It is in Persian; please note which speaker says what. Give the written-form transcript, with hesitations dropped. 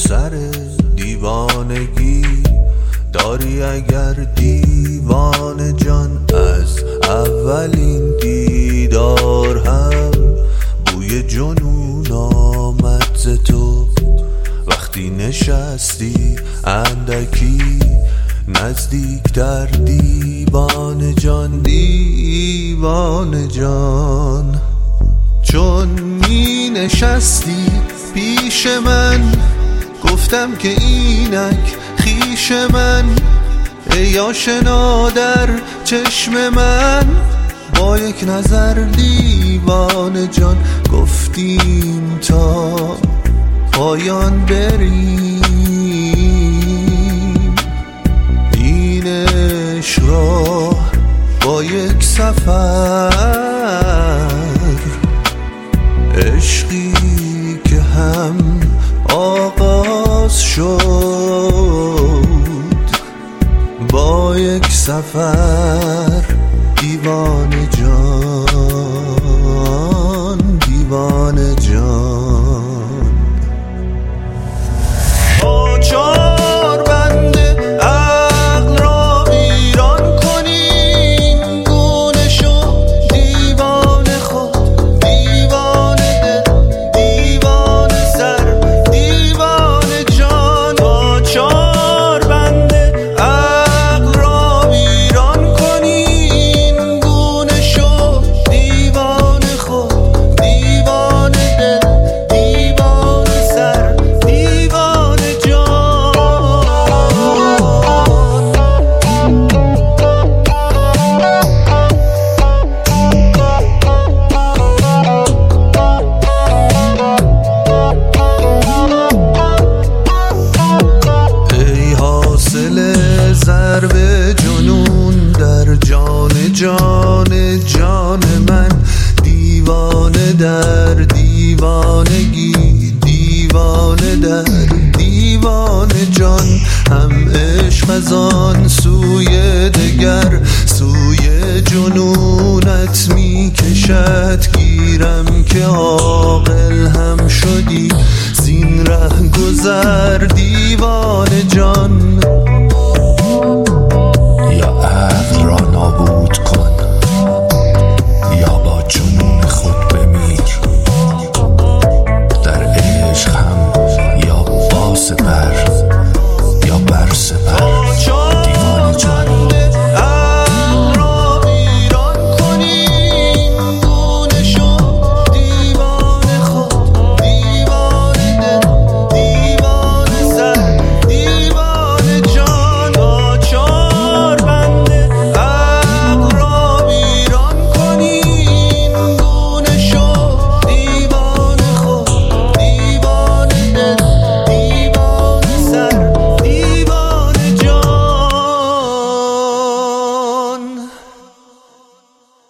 Speaker 1: سر دیوانگی داری اگر دیوان جان، از اولین دیدار هم بوی جنون آمد ز تو. وقتی نشستی اندکی نزدیک در دیوان جان، دیوان جان. چون می نشستی پیش من گفتم که اینک خیش من، ای آشنا در چشم من. با یک نظر دیوان جان گفتیم تا پایان بریم این عشق را با یک سفر. عشقی که هم آغاز شد با یک سفر دیوان جان.